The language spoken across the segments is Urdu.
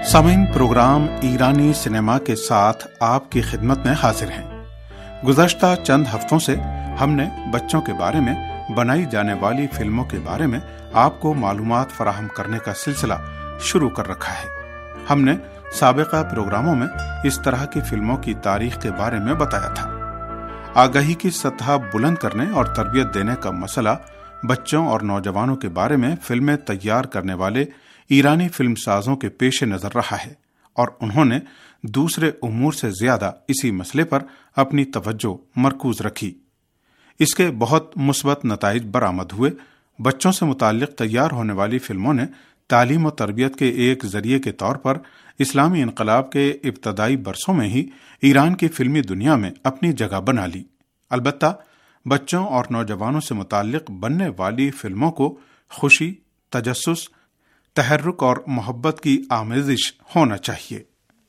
सामीन प्रोग्राम ईरानी सिनेमा के साथ आपकी खिदमत में हाजिर हैं। गुज़श्ता चंद हफ्तों से हमने बच्चों के बारे में बनाई जाने वाली फिल्मों के बारे में आपको मालूमात फराहम करने का सिलसिला शुरू कर रखा है। हमने साबिका प्रोग्रामों में इस तरह की फिल्मों की तारीख के बारे में बताया था। आगाही की सतह बुलंद करने और तरबियत देने का मसला बच्चों और नौजवानों के बारे में फिल्में तैयार करने वाले ईरानी फिल्म साजों के पेश नजर रहा है और उन्होंने दूसरे उमूर से ज्यादा इसी मसले पर अपनी तवज्जो मरकूज रखी। इसके बहुत मुस्बत नताइज बरामद हुए। बच्चों से मुताल्लिक तैयार होने वाली फिल्मों ने तालीम और तरबियत के एक जरिए के तौर पर इस्लामी इनकलाब के इब्तदाई बरसों में ही ईरान की फिल्मी दुनिया में अपनी जगह बना ली। अलबत्ता बच्चों और नौजवानों से मुताल्लिक बनने वाली फिल्मों को खुशी, तजस्सुस, तहर्रुक और मोहब्बत की आमेजिश होना चाहिए।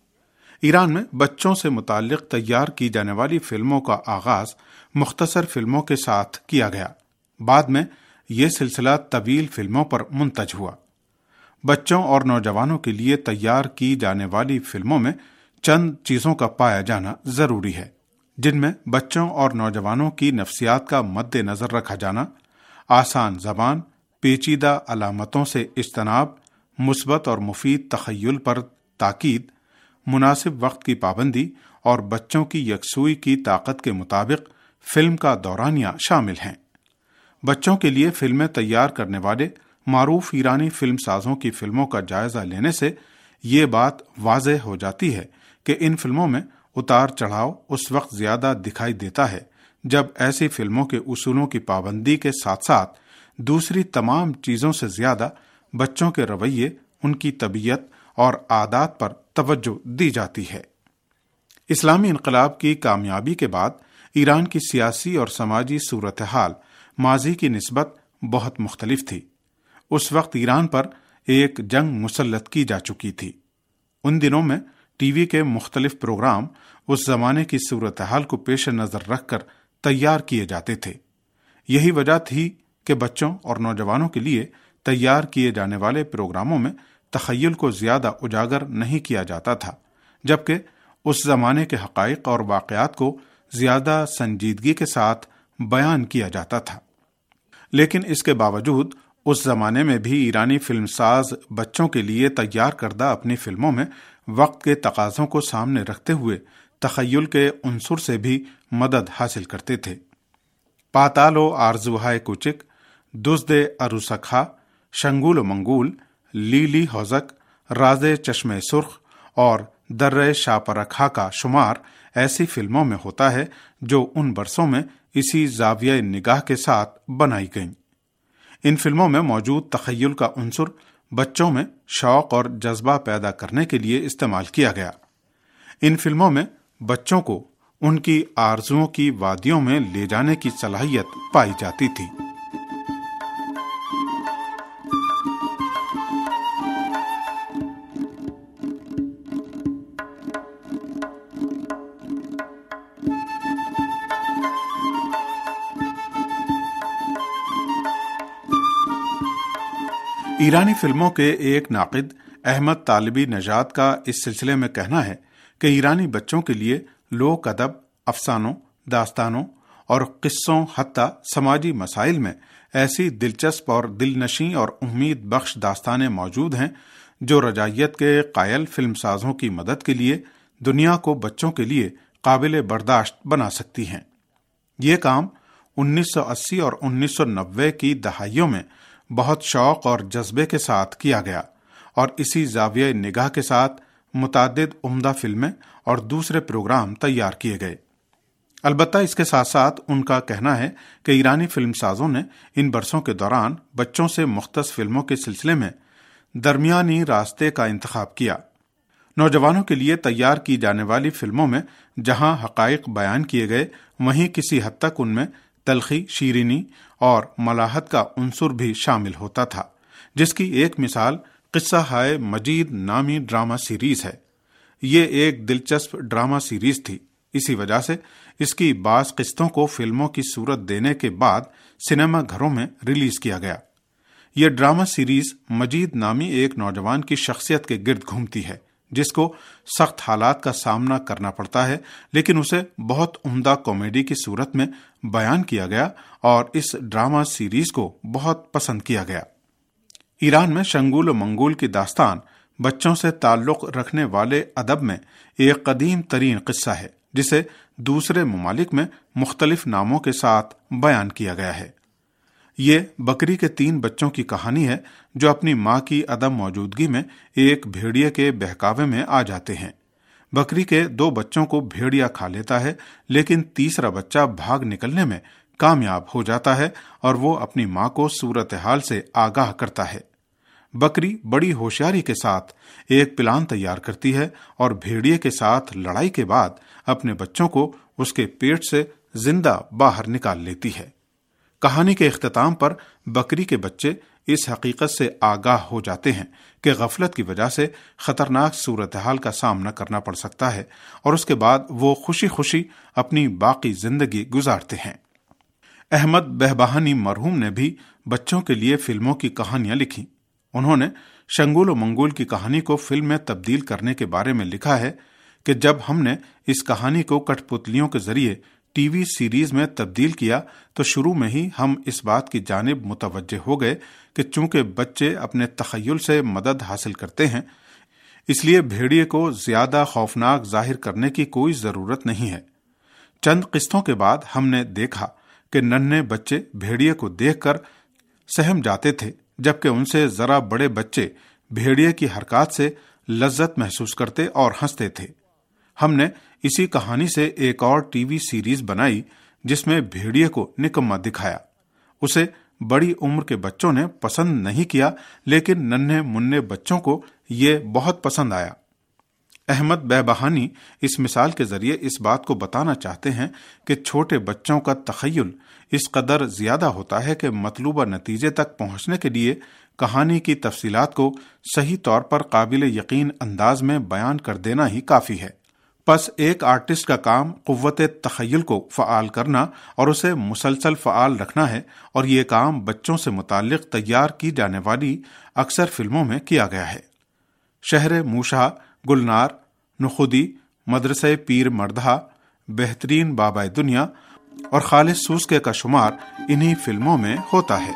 ईरान में बच्चों से मुताल्लिक तैयार की जाने वाली फिल्मों का आगाज मुख्तसर फिल्मों के साथ किया गया। बाद में यह सिलसिला तवील फिल्मों पर मुंतज हुआ। बच्चों और नौजवानों के लिए तैयार की जाने वाली फिल्मों में चंद चीजों का पाया जाना जरूरी है, जिनमें बच्चों और नौजवानों की नफ्सियात का मद्देनजर रखा जाना, आसान जबान, पेचीदा अलामतों से इज्तनाब, मुस्बत और मुफीद तखय्युल पर ताकीद, मुनासिब वक्त की पाबंदी और बच्चों की यकसुई की ताकत के मुताबिक फिल्म का दौरानिया शामिल हैं। बच्चों के लिए फिल्में तैयार करने वाले मारूफ ईरानी फिल्म साजों की फिल्मों का जायजा लेने से ये बात वाज़ेह हो जाती है कि इन फिल्मों में उतार चढ़ाव उस वक्त ज्यादा दिखाई देता है जब ऐसी फिल्मों के उसूलों की पाबंदी के साथ साथ दूसरी तमाम चीजों से ज्यादा बच्चों के रवैये, उनकी तबीयत और आदात पर तवज्जो दी जाती है। इस्लामी इनकलाब की कामयाबी के बाद ईरान की सियासी और समाजी सूरत हाल माजी की निस्बत बहुत मुख्तलिफ थी। उस वक्त ईरान पर एक जंग मुसल्लत की जा चुकी थी। उन दिनों में टीवी के मुख्तलिफ प्रोग्राम उस जमाने की सूरत हाल को पेश नजर रखकर तैयार किए जाते थे। यही वजह थी कि बच्चों और नौजवानों के लिए तैयार किए जाने वाले प्रोग्रामों में तखय्युल को ज्यादा उजागर नहीं किया जाता था, जबकि उस जमाने के हकाइक और वाकयात को ज्यादा संजीदगी के साथ बयान किया जाता था। लेकिन इसके बावजूद उस जमाने में भी ईरानी फिल्मसाज बच्चों के लिए तैयार करदा अपनी फिल्मों में वक्त के तकाज़ों को सामने रखते हुए तखय्युल के उनसुर से भी मदद हासिल करते थे। पातालो आरजुहाय कुचिक, दुज़्दे अरुसखा, शंगुल मंगूल, लीली हौजक, राजे चश्मे सुर्ख और दर्रे शापरखा का शुमार ऐसी फिल्मों में होता है जो उन बरसों में इसी जाविया निगाह के साथ बनाई गईं। इन फिल्मों में मौजूद तखय्युल का उनसुर बच्चों में शौक और जज्बा पैदा करने के लिए इस्तेमाल किया गया। इन फिल्मों में बच्चों को उनकी आरजुओं की वादियों में ले जाने की सलाहियत पाई जाती थी। ईरानी फिल्मों के एक नाक़िद अहमद तालिबी नजाद का इस सिलसिले में कहना है कि ईरानी बच्चों के लिए लोक अदब, अफसानों, दास्तानों और किस्सों हत्ता समाजी मसाइल में ऐसी दिलचस्प और दिलनशी और उम्मीद बख्श दास्तानें मौजूद हैं जो रजायत के कायल फिल्मसाजों की मदद के लिए दुनिया को बच्चों के लिए काबिल बर्दाश्त बना सकती हैं। ये काम 1980 और 1990 की दहाइयों में बहुत शौक और जज्बे के साथ किया गया और इसी जाविया निगाह के साथ मुतादिद उम्दा फिल्में और दूसरे प्रोग्राम तैयार किए गए। अलबत्ता इसके साथ साथ उनका कहना है कि ईरानी फिल्मसाजों ने इन बरसों के दौरान बच्चों से मुख्तस फिल्मों के सिलसिले में दरमियानी रास्ते का इंतखाब किया। नौजवानों के लिए तैयार की जाने वाली फिल्मों में जहां हकाइक बयान किए गए, वहीं किसी हद तक उनमें तलखी, शीरीनी और मलाहत का उनसुर भी शामिल होता था, जिसकी एक मिसाल किस्सा हाय मजीद नामी ड्रामा सीरीज है। ये एक दिलचस्प ड्रामा सीरीज थी। इसी वजह से इसकी बाज़ किस्तों को फिल्मों की सूरत देने के बाद सिनेमा घरों में रिलीज किया गया। यह ड्रामा सीरीज मजीद नामी एक नौजवान की शख्सियत के गिर्द घूमती है جس کو سخت حالات کا سامنا کرنا پڑتا ہے، لیکن اسے بہت عمدہ کامیڈی کی صورت میں بیان کیا گیا اور اس ڈرامہ سیریز کو بہت پسند کیا گیا۔ ایران میں شنگول و منگول کی داستان بچوں سے تعلق رکھنے والے ادب میں ایک قدیم ترین قصہ ہے، جسے دوسرے ممالک میں مختلف ناموں کے ساتھ بیان کیا گیا ہے۔ یہ بکری کے 3 بچوں کی کہانی ہے جو اپنی ماں کی عدم موجودگی میں ایک بھیڑیے کے بہکاوے میں آ جاتے ہیں۔ بکری کے 2 بچوں کو بھیڑیا کھا لیتا ہے، لیکن تیسرا بچہ بھاگ نکلنے میں کامیاب ہو جاتا ہے اور وہ اپنی ماں کو صورتحال سے آگاہ کرتا ہے۔ بکری بڑی ہوشیاری کے ساتھ ایک پلان تیار کرتی ہے اور بھیڑیے کے ساتھ لڑائی کے بعد اپنے بچوں کو اس کے پیٹ سے زندہ باہر نکال لیتی ہے۔ کہانی کے اختتام پر بکری کے بچے اس حقیقت سے آگاہ ہو جاتے ہیں کہ غفلت کی وجہ سے خطرناک صورتحال کا سامنا کرنا پڑ سکتا ہے، اور اس کے بعد وہ خوشی خوشی اپنی باقی زندگی گزارتے ہیں۔ احمد بہبہانی مرحوم نے بھی بچوں کے لیے فلموں کی کہانیاں لکھی۔ انہوں نے شنگول و منگول کی کہانی کو فلم میں تبدیل کرنے کے بارے میں لکھا ہے کہ جب ہم نے اس کہانی کو کٹ پتلیوں کے ذریعے ٹی وی سیریز میں تبدیل کیا تو شروع میں ہی ہم اس بات کی جانب متوجہ ہو گئے کہ چونکہ بچے اپنے تخیل سے مدد حاصل کرتے ہیں، اس لیے بھیڑیے کو زیادہ خوفناک ظاہر کرنے کی کوئی ضرورت نہیں ہے۔ چند قسطوں کے بعد ہم نے دیکھا کہ ننھے بچے بھیڑیے کو دیکھ کر سہم جاتے تھے، جبکہ ان سے ذرا بڑے بچے بھیڑیے کی حرکات سے لذت محسوس کرتے اور ہنستے تھے۔ ہم نے اسی کہانی سے ایک اور ٹی وی سیریز بنائی جس میں بھیڑیے کو نکما دکھایا۔ اسے بڑی عمر کے بچوں نے پسند نہیں کیا، لیکن ننھے منھے بچوں کو یہ بہت پسند آیا۔ احمد بہبہانی اس مثال کے ذریعے اس بات کو بتانا چاہتے ہیں کہ چھوٹے بچوں کا تخیل اس قدر زیادہ ہوتا ہے کہ مطلوبہ نتیجے تک پہنچنے کے لیے کہانی کی تفصیلات کو صحیح طور پر قابل یقین انداز میں بیان کر دینا ہی کافی ہے۔ پس ایک آرٹسٹ کا کام قوت تخیل کو فعال کرنا اور اسے مسلسل فعال رکھنا ہے، اور یہ کام بچوں سے متعلق تیار کی جانے والی اکثر فلموں میں کیا گیا ہے۔ شہر موشا، گلنار، نخودی، مدرسہ پیر مردہ، بہترین بابائے دنیا اور خالص سوسکے کا شمار انہی فلموں میں ہوتا ہے۔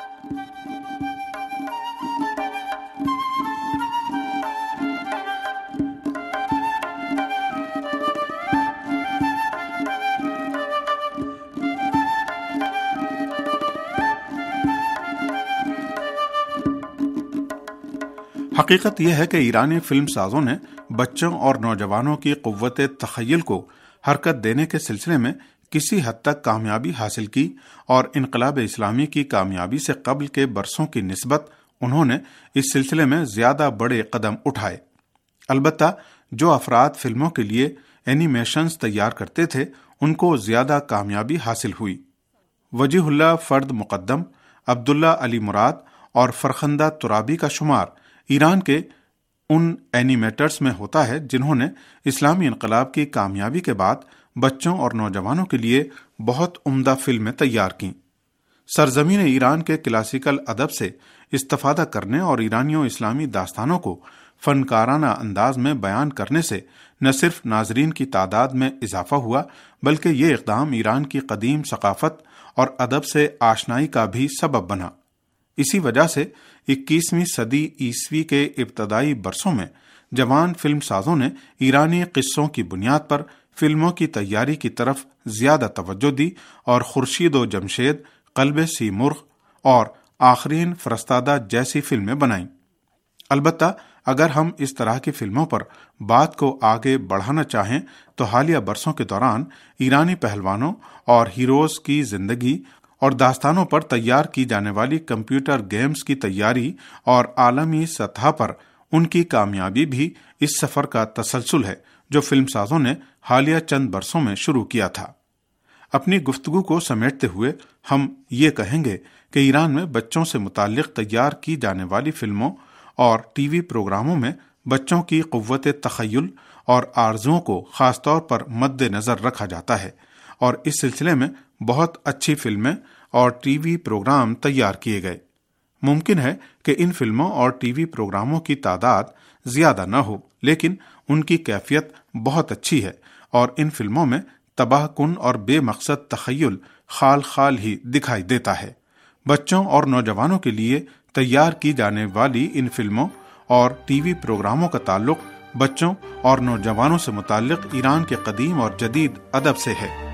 حقیقت یہ ہے کہ ایرانی فلم سازوں نے بچوں اور نوجوانوں کی قوت تخیل کو حرکت دینے کے سلسلے میں کسی حد تک کامیابی حاصل کی، اور انقلاب اسلامی کی کامیابی سے قبل کے برسوں کی نسبت انہوں نے اس سلسلے میں زیادہ بڑے قدم اٹھائے۔ البتہ جو افراد فلموں کے لیے اینیمیشنز تیار کرتے تھے ان کو زیادہ کامیابی حاصل ہوئی۔ وجیہ اللہ فرد مقدم، عبداللہ علی مراد اور فرخندہ ترابی کا شمار ایران کے ان اینیمیٹرز میں ہوتا ہے جنہوں نے اسلامی انقلاب کی کامیابی کے بعد بچوں اور نوجوانوں کے لیے بہت عمدہ فلمیں تیار کیں۔ سرزمین ایران کے کلاسیکل ادب سے استفادہ کرنے اور ایرانیوں اسلامی داستانوں کو فنکارانہ انداز میں بیان کرنے سے نہ صرف ناظرین کی تعداد میں اضافہ ہوا، بلکہ یہ اقدام ایران کی قدیم ثقافت اور ادب سے آشنائی کا بھی سبب بنا۔ اسی وجہ سے 21ویں صدی عیسوی کے ابتدائی برسوں میں جوان فلم سازوں نے ایرانی قصوں کی بنیاد پر فلموں کی تیاری کی طرف زیادہ توجہ دی اور خورشید و جمشید، قلب سیمرغ اور آخرین فرستادہ جیسی فلمیں بنائیں۔ البتہ اگر ہم اس طرح کی فلموں پر بات کو آگے بڑھانا چاہیں تو حالیہ برسوں کے دوران ایرانی پہلوانوں اور ہیروز کی زندگی اور داستانوں پر تیار کی جانے والی کمپیوٹر گیمز کی تیاری اور عالمی سطح پر ان کی کامیابی بھی اس سفر کا تسلسل ہے جو فلم سازوں نے حالیہ چند برسوں میں شروع کیا تھا۔ اپنی گفتگو کو سمیٹتے ہوئے ہم یہ کہیں گے کہ ایران میں بچوں سے متعلق تیار کی جانے والی فلموں اور ٹی وی پروگراموں میں بچوں کی قوت تخیل اور آرزوؤں کو خاص طور پر مد نظر رکھا جاتا ہے، اور اس سلسلے میں بہت اچھی فلمیں اور ٹی وی پروگرام تیار کیے گئے۔ ممکن ہے کہ ان فلموں اور ٹی وی پروگراموں کی تعداد زیادہ نہ ہو، لیکن ان کی کیفیت بہت اچھی ہے، اور ان فلموں میں تباہ کن اور بے مقصد تخیل خال خال ہی دکھائی دیتا ہے۔ بچوں اور نوجوانوں کے لیے تیار کی جانے والی ان فلموں اور ٹی وی پروگراموں کا تعلق بچوں اور نوجوانوں سے متعلق ایران کے قدیم اور جدید ادب سے ہے۔